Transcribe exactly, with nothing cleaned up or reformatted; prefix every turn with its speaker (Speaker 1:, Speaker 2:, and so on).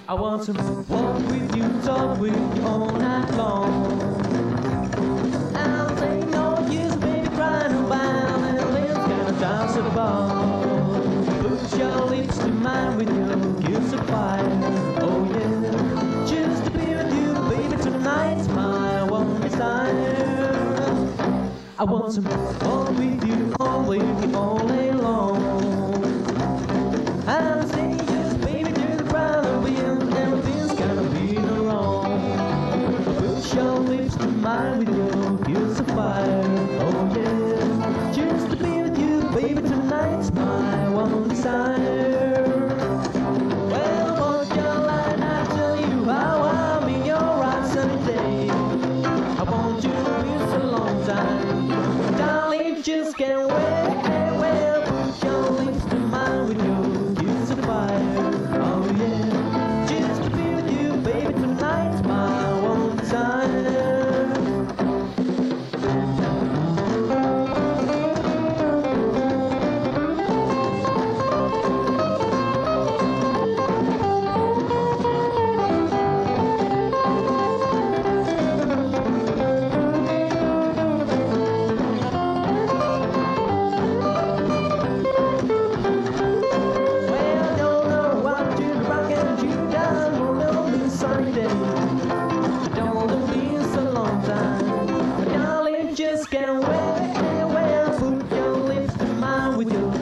Speaker 1: I want to walk with you, talk with you all night long. I'll say no use, baby, crying about and let's gonna dance at the bar. Put your lips to mine with your kiss of fire. Oh yeah, just to be with you, baby, tonight's my one desire. I want to walk with you, all with you all day long. I'll say yes, baby, to the crowd of wind, everything's gonna be no wrong. Put your lips to mine with your kiss of fire. Oh yeah, just to be with you, baby, tonight's my one desire. Well, for your line, I tell you how I'm in your eyes every day. I want you to be so long time, darling, just can't wait. Well, put your lips to mine with your kiss of fire. Oh yeah, just to be with you, baby, tonight's my one desire. Just can't wait, well, put your lips to mine with your